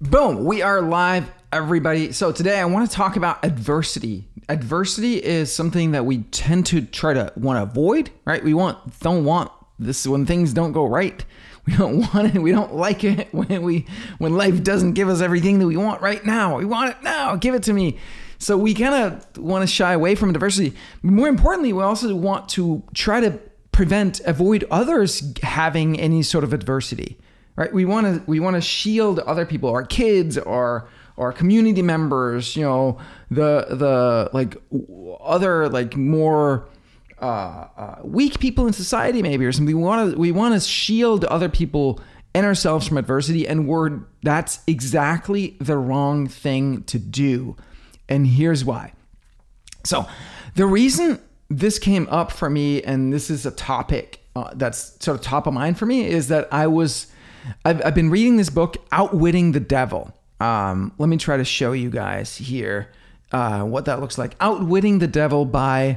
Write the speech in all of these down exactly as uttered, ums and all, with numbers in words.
Boom, we are live, everybody. So today I want to talk about adversity. Adversity is something that we tend to try to want to avoid, right? We want don't want this when things don't go right. We don't want it. We don't like it when we when life doesn't give us everything that we want right now. We want it now. Give it to me. So we kind of want to shy away from adversity. More importantly, we also want to try to prevent, avoid others having any sort of adversity. Right, we want to we want to shield other people, our kids, or or community members, you know, the the like other like more uh, uh, weak people in society, maybe, or something. We want to we want to shield other people and ourselves from adversity, and we're that's exactly the wrong thing to do. And here's why. So, the reason this came up for me, and this is a topic uh, that's sort of top of mind for me, is that I was. I've, I've been reading this book, Outwitting the Devil. Um, let me try to show you guys here uh, what that looks like. Outwitting the Devil by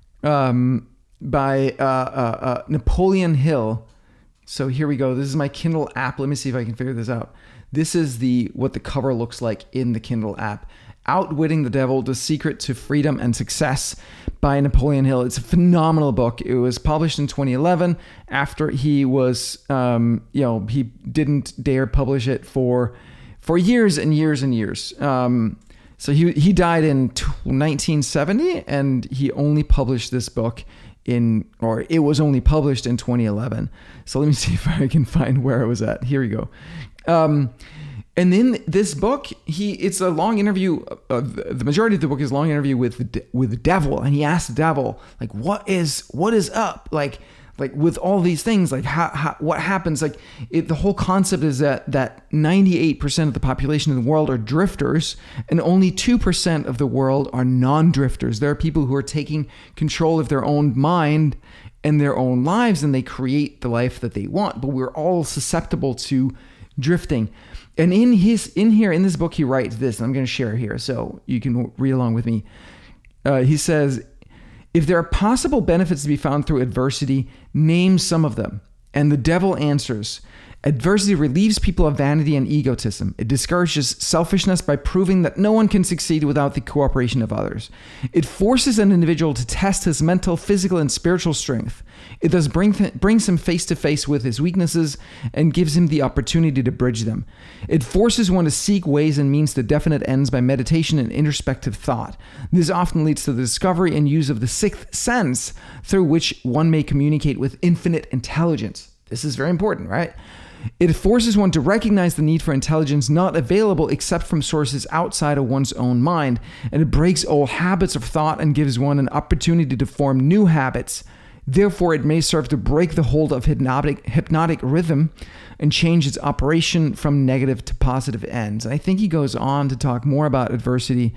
um, by uh, uh, uh, Napoleon Hill. So here we go. This is my Kindle app. Let me see if I can figure this out. This is the what the cover looks like in the Kindle app. Outwitting the Devil, The Secret to Freedom and Success by Napoleon Hill. It's a phenomenal book. It was published in twenty eleven after he was, um, you know, he didn't dare publish it for for years and years and years. Um, so he he died in nineteen seventy, and he only published this book in, or it was only published in twenty eleven. So let me see if I can find where it was at. Here we go. Um, And in this book, he it's a long interview. Uh, the majority of the book is a long interview with the, with the devil, and he asks the devil, like, "What is what is up? Like, like with all these things, like how, how what happens? Like, it, the whole concept is that that ninety-eight percent of the population in the world are drifters, and only two percent of the world are non-drifters. There are people who are taking control of their own mind and their own lives, and they create the life that they want. But we're all susceptible to drifting." And in his in here in this book, he writes this, and I'm going to share here so you can read along with me. Uh, he says, "If there are possible benefits to be found through adversity, name some of them." And the devil answers, "Adversity relieves people of vanity and egotism. It discourages selfishness by proving that no one can succeed without the cooperation of others. It forces an individual to test his mental, physical, and spiritual strength. It thus bring th- brings him face to face with his weaknesses and gives him the opportunity to bridge them. It forces one to seek ways and means to definite ends by meditation and introspective thought. This often leads to the discovery and use of the sixth sense through which one may communicate with infinite intelligence." This is very important, right? It forces one to recognize the need for intelligence not available except from sources outside of one's own mind, and it breaks old habits of thought and gives one an opportunity to form new habits. Therefore, it may serve to break the hold of hypnotic, hypnotic rhythm and change its operation from negative to positive ends. And I think he goes on to talk more about adversity.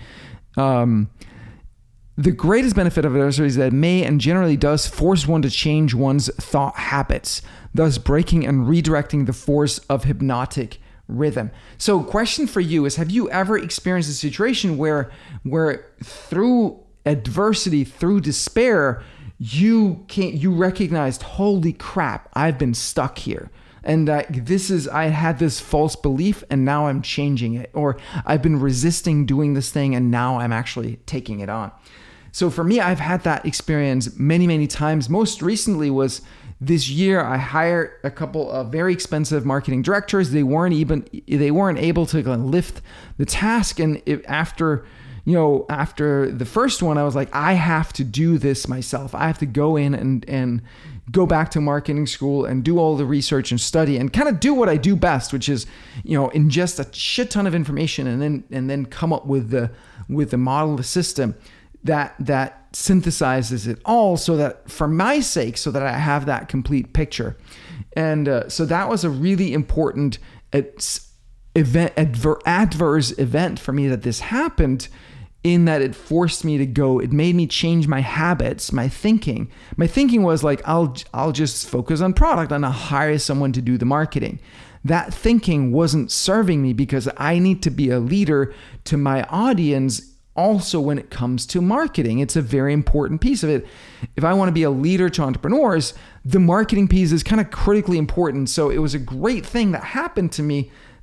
Um, The greatest benefit of adversity is that it may and generally does force one to change one's thought habits, thus breaking and redirecting the force of hypnotic rhythm. So, question for you is: have you ever experienced a situation where, where through adversity, through despair, you can't, you recognized, holy crap, I've been stuck here. And uh, this is, I had this false belief and now I'm changing it. Or I've been resisting doing this thing and now I'm actually taking it on. So for me, I've had that experience many, many times. Most recently was this year, I hired a couple of very expensive marketing directors. They weren't even, they weren't able to lift the task. And it, after, you know, after the first one, I was like, I have to do this myself. I have to go in and, and go back to marketing school and do all the research and study and kind of do what I do best, which is, you know, ingest a shit ton of information and then, and then come up with the, with the model, the system that that synthesizes it all, so that for my sake, so that I have that complete picture. And uh, so that was a really important event, adver- adverse event for me, that this happened, in that it forced me to go, it made me change my habits, my thinking. My thinking was like, I'll I'll just focus on product and I'll hire someone to do the marketing. That thinking wasn't serving me, because I need to be a leader to my audience. Also, when it comes to marketing, it's a very important piece of it. If I want to be a leader to entrepreneurs, the marketing piece is kind of critically important. So it was a great thing that happened to me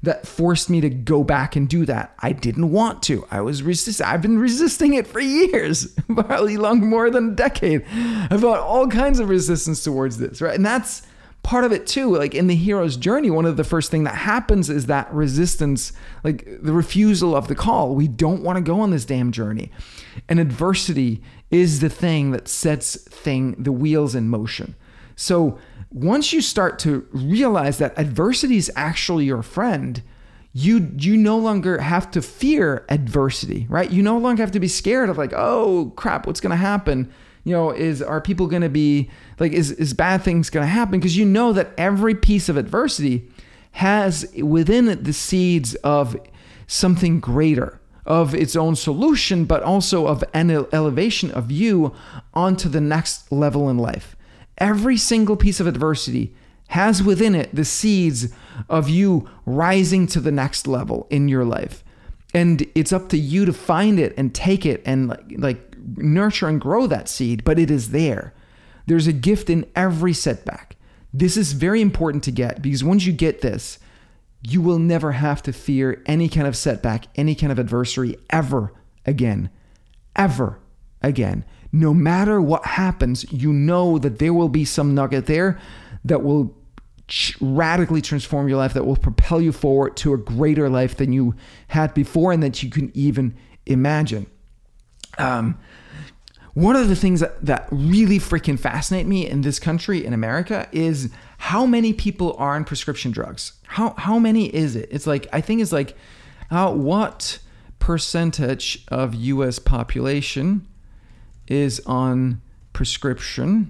that forced me to go back and do that. I didn't want to. I was resist. I've been resisting it for years, probably long more than a decade. I've got all kinds of resistance towards this, right? And that's part of it too. Like in the hero's journey, one of the first thing that happens is that resistance, like the refusal of the call. We don't want to go on this damn journey. And adversity is the thing that sets thing the wheels in motion. So once you start to realize that adversity is actually your friend, you you no longer have to fear adversity, right? You no longer have to be scared of like, oh crap, what's going to happen? You know, is are people going to be like, is is bad things going to happen? Because you know that every piece of adversity has within it the seeds of something greater, of its own solution, but also of an elevation of you onto the next level in life. Every single piece of adversity has within it the seeds of you rising to the next level in your life. And it's up to you to find it and take it and like, like nurture and grow that seed, but it is there. There's a gift in every setback. This is very important to get, because once you get this, you will never have to fear any kind of setback, any kind of adversity ever again, ever again. No matter what happens, you know that there will be some nugget there that will radically transform your life, that will propel you forward to a greater life than you had before and that you can even imagine. Um, one of the things that, that really freaking fascinate me in this country, in America, is how many people are on prescription drugs. How how many is it? It's like, I think it's like, uh, what percentage of U S population is on prescription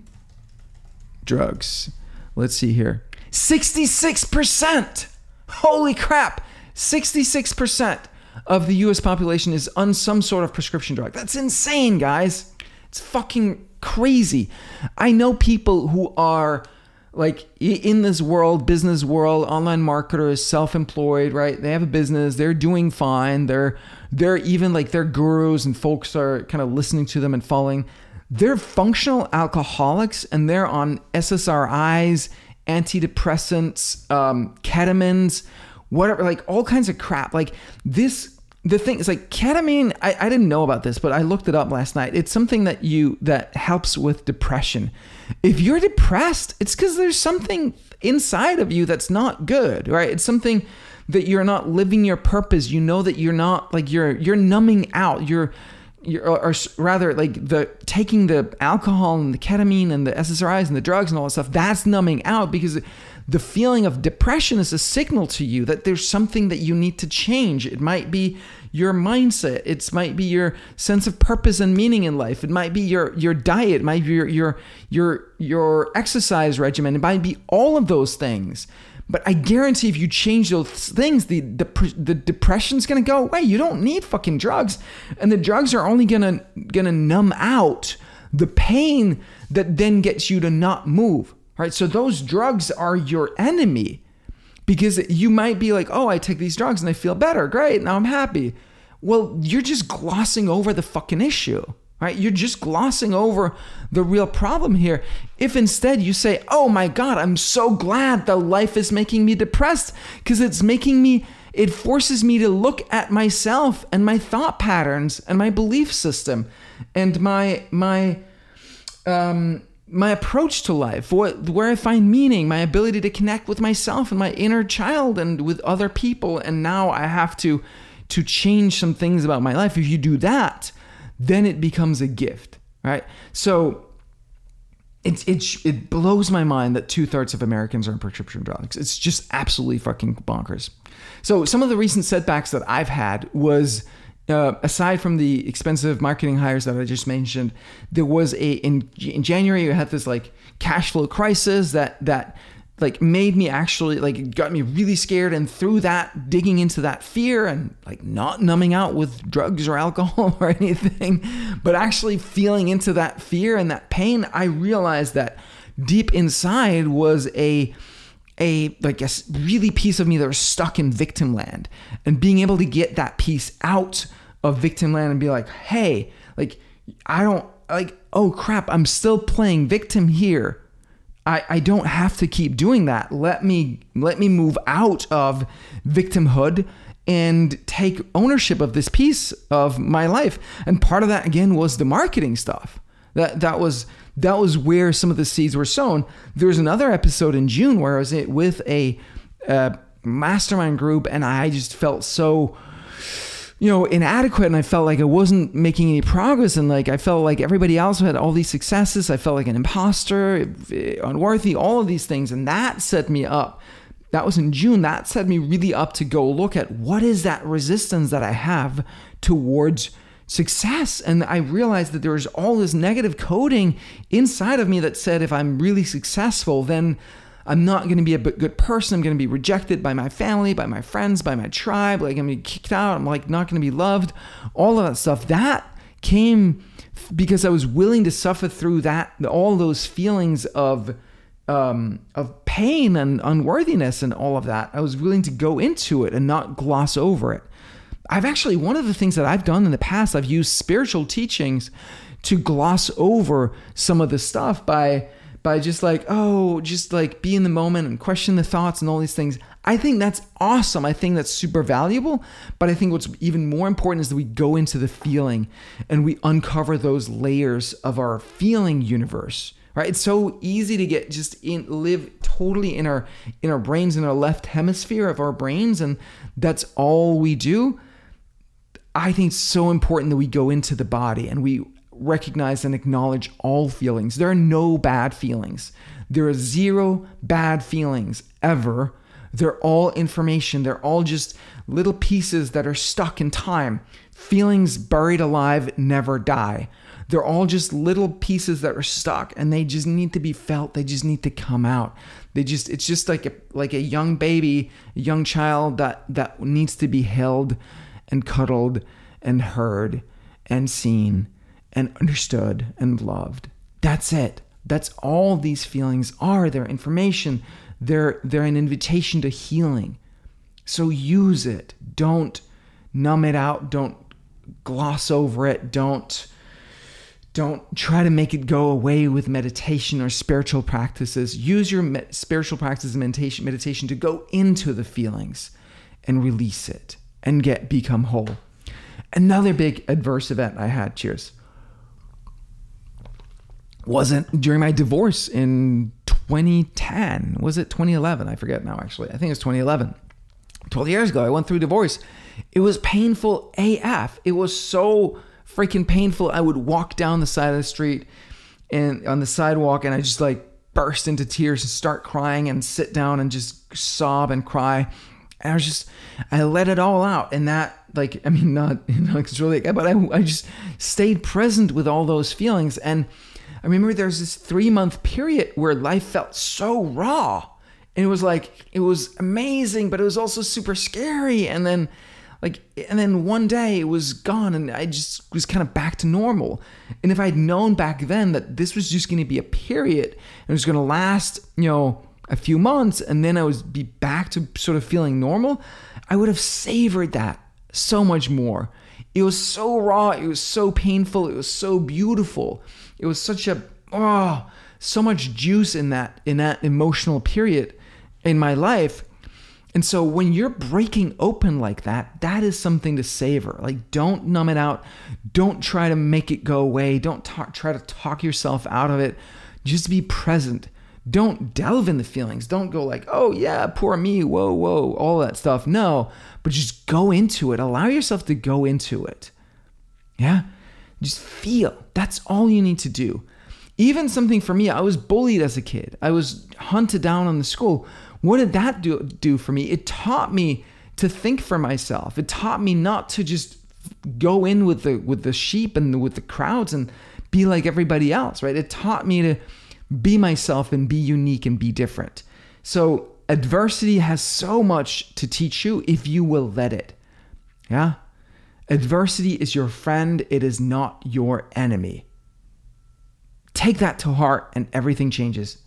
drugs? Let's see here. sixty-six percent. Holy crap. sixty-six percent of the U S population is on some sort of prescription drug. That's insane, guys. It's fucking crazy. I know people who are like in this world, business world, online marketers, self-employed, right? They have a business, they're doing fine. They're they're even like they're gurus and folks are kind of listening to them and following. They're functional alcoholics and they're on S S R Is, antidepressants, um, ketamines, whatever, like all kinds of crap. Like this, the thing is like ketamine, I, I didn't know about this, but I looked it up last night. It's something that you, that helps with depression. If you're depressed, it's because there's something inside of you that's not good, right? It's something that you're not living your purpose. You know that you're not like, you're, you're numbing out. You're, you're, or rather like the, taking the alcohol and the ketamine and the S S R Is and the drugs and all that stuff, that's numbing out, because the feeling of depression is a signal to you that there's something that you need to change. It might be your mindset. It might be your sense of purpose and meaning in life. It might be your, your diet. It might be your, your, your, your exercise regimen. It might be all of those things. But I guarantee if you change those things, the, the, the depression's going to go away. You don't need fucking drugs. And the drugs are only going to, going to numb out the pain that then gets you to not move. Right? So those drugs are your enemy, because you might be like, oh, I take these drugs and I feel better. Great. Now I'm happy. Well, you're just glossing over the fucking issue, right? You're just glossing over the real problem here. If instead you say, oh my God, I'm so glad that life is making me depressed, because it's making me, it forces me to look at myself and my thought patterns and my belief system and my, my, um, my approach to life, what, where I find meaning, my ability to connect with myself and my inner child and with other people. And now I have to, to change some things about my life. If you do that, then it becomes a gift, right? So it, it, it blows my mind that two thirds of Americans are on prescription drugs. It's just absolutely fucking bonkers. So some of the recent setbacks that I've had was, Uh, aside from the expensive marketing hires that I just mentioned, there was a in in January I had this like cash flow crisis that that like made me actually like got me really scared, and through that digging into that fear and like not numbing out with drugs or alcohol or anything, but actually feeling into that fear and that pain, I realized that deep inside was a a like a really piece of me that was stuck in victim land, and being able to get that piece out of victim land and be like, hey, like I don't like, oh crap, I'm still playing victim here. I, I don't have to keep doing that. Let me let me move out of victimhood and take ownership of this piece of my life. And part of that, again, was the marketing stuff. That that was that was where some of the seeds were sown. There was another episode in June where I was with a, a mastermind group, and I just felt so, you know, inadequate, and I felt like I wasn't making any progress, and like I felt like everybody else had all these successes. I felt like an imposter, unworthy, all of these things, and that set me up. That was in June. That set me really up to go look at what is that resistance that I have towards success. And I realized that there was all this negative coding inside of me that said, if I'm really successful, then I'm not going to be a good person. I'm going to be rejected by my family, by my friends, by my tribe. Like I'm going to be kicked out. I'm like not going to be loved. All of that stuff. That came because I was willing to suffer through that, all those feelings of um, of pain and unworthiness and all of that. I was willing to go into it and not gloss over it. I've actually, one of the things that I've done in the past, I've used spiritual teachings to gloss over some of the stuff by by just like, oh, just like be in the moment and question the thoughts and all these things. I think that's awesome. I think that's super valuable. But I think what's even more important is that we go into the feeling and we uncover those layers of our feeling universe, right? It's so easy to get just in, live totally in our, in our brains, in our left hemisphere of our brains. And that's all we do. I think it's so important that we go into the body and we recognize and acknowledge all feelings. There are no bad feelings. There are zero bad feelings ever. They're all information. They're all just little pieces that are stuck in time. Feelings buried alive never die. They're all just little pieces that are stuck, and they just need to be felt. They just need to come out. They just, it's just like a, like a young baby, a young child that, that needs to be held and cuddled and heard and seen and understood and loved. That's it. That's all these feelings are. They're information. They're, they're an invitation to healing. So use it. Don't numb it out. Don't gloss over it. Don't, don't try to make it go away with meditation or spiritual practices. Use your me- spiritual practice and meditation, meditation to go into the feelings and release it and get become whole. Another big adverse event I had, cheers, wasn't during my divorce in twenty ten. Was it twenty eleven? I forget now, actually. I think it's twenty eleven. twelve years ago, I went through divorce. It was painful A F. It was so freaking painful. I would walk down the side of the street and on the sidewalk, and I just like burst into tears and start crying and sit down and just sob and cry. And I was just, I let it all out. And that, like, I mean, not, you know, it's really, but I, I just stayed present with all those feelings. And I remember there's this three month period where life felt so raw, and it was like, it was amazing, but it was also super scary. And then like, and then one day it was gone, and I just was kind of back to normal. And if I'd known back then that this was just going to be a period and it was going to last, you know, a few months, and then I would be back to sort of feeling normal, I would have savored that so much more. It was so raw. It was so painful. It was so beautiful. It was such a, oh, so much juice in that, in that emotional period in my life. And so when you're breaking open like that, that is something to savor. Like, don't numb it out. Don't try to make it go away. Don't talk, try to talk yourself out of it. Just be present. Don't delve in the feelings. Don't go like, oh yeah, poor me, whoa, whoa, all that stuff. No, but just go into it. Allow yourself to go into it. Yeah? Just feel. That's all you need to do. Even something for me, I was bullied as a kid. I was hunted down on the school. What did that do, do for me? It taught me to think for myself. It taught me not to just go in with the with the sheep and with the crowds and be like everybody else, right? It taught me to be myself and be unique and be different. So adversity has so much to teach you if you will let it. Yeah? Adversity is your friend. It is not your enemy. Take that to heart and everything changes.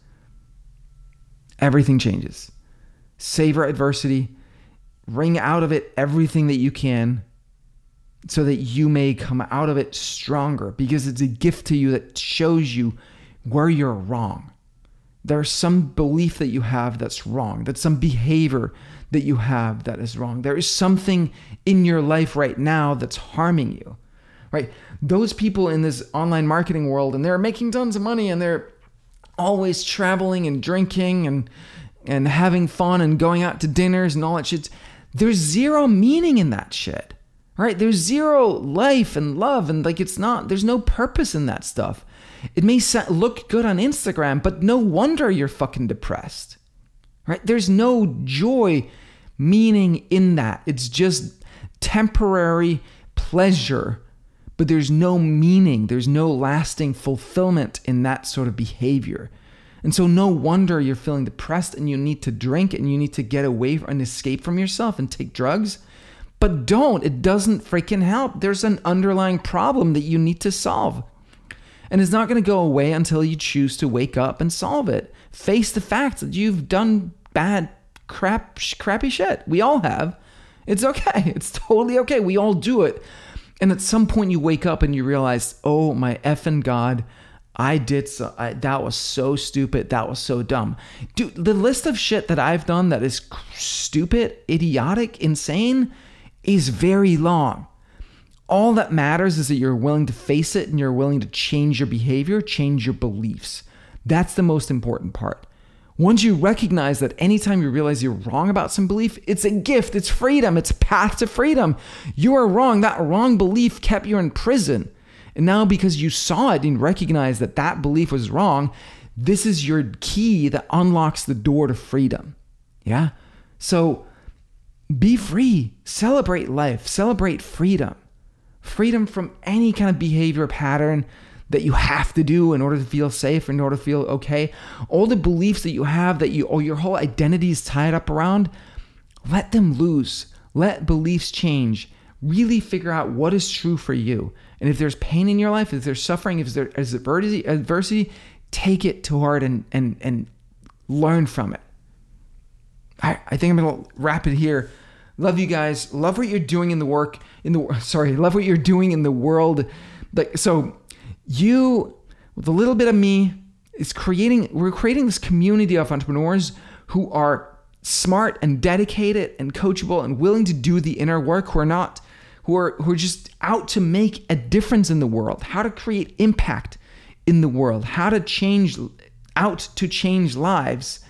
Everything changes. Savor adversity. Wring out of it everything that you can so that you may come out of it stronger, because it's a gift to you that shows you where you're wrong. There's some belief that you have that's wrong. That's some behavior that you have that is wrong. There is something in your life right now that's harming you, right? Those people in this online marketing world, and they're making tons of money, and they're always traveling and drinking and and having fun and going out to dinners and all that shit. There's zero meaning in that shit, right? There's zero life and love, and like it's not, there's no purpose in that stuff. It may look good on Instagram, but no wonder you're fucking depressed, right? There's no joy, meaning in that. It's just temporary pleasure, but there's no meaning. There's no lasting fulfillment in that sort of behavior. And so no wonder you're feeling depressed and you need to drink and you need to get away and escape from yourself and take drugs. But don't. It doesn't freaking help. There's an underlying problem that you need to solve. And it's not going to go away until you choose to wake up and solve it. Face the fact that you've done bad, crap, crappy shit. We all have. It's okay. It's totally okay. We all do it. And at some point you wake up and you realize, oh my effing God, I did so, I, that was so stupid. That was so dumb. Dude, the list of shit that I've done that is stupid, idiotic, insane is very long. All that matters is that you're willing to face it and you're willing to change your behavior, change your beliefs. That's the most important part. Once you recognize that anytime you realize you're wrong about some belief, it's a gift, it's freedom, it's a path to freedom. You are wrong. That wrong belief kept you in prison. And now because you saw it and recognized that that belief was wrong, this is your key that unlocks the door to freedom. Yeah? So be free. Celebrate life. Celebrate freedom. Freedom from any kind of behavior pattern that you have to do in order to feel safe, in order to feel okay. All the beliefs that you have that you, or your whole identity is tied up around, let them loose. Let beliefs change. Really figure out what is true for you. And if there's pain in your life, if there's suffering, if there is adversity, adversity, take it to heart and and and learn from it. I, I think I'm gonna wrap it here. Love you guys. Love what you're doing in the work in the sorry. Love what you're doing in the world. Like so, you with a little bit of me is creating. We're creating this community of entrepreneurs who are smart and dedicated and coachable and willing to do the inner work. Who are not. Who are, who are just out to make a difference in the world, how to create impact in the world, how to change, out to change lives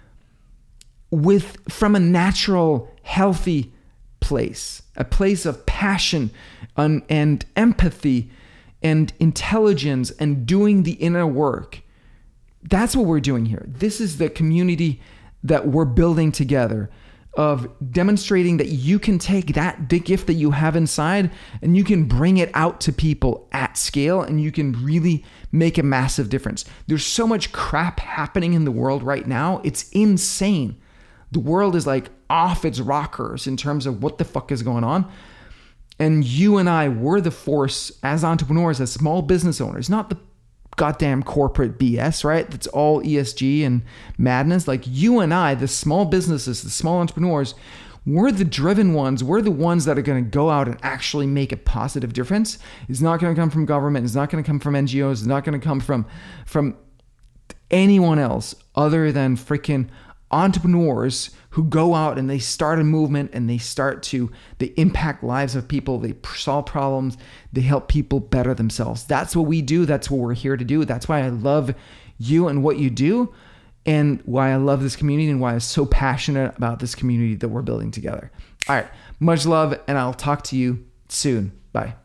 with from a natural, healthy place, a place of passion and, and empathy and intelligence and doing the inner work. That's what we're doing here. This is the community that we're building together, of demonstrating that you can take that gift that you have inside and you can bring it out to people at scale and you can really make a massive difference. There's so much crap happening in the world right now. It's insane. The world is like off its rockers in terms of what the fuck is going on. And you and I were the force as entrepreneurs, as small business owners, not the goddamn corporate B S, right? That's all E S G and madness. Like you and I, the small businesses, the small entrepreneurs, we're the driven ones. We're the ones that are going to go out and actually make a positive difference. It's not going to come from government. It's not going to come from N G Os. It's not going to come from, from anyone else other than freaking entrepreneurs who go out and they start a movement and they start to, they impact lives of people. They solve problems. They help people better themselves. That's what we do. That's what we're here to do. That's why I love you and what you do, and why I love this community and why I'm so passionate about this community that we're building together. All right. Much love, and I'll talk to you soon. Bye.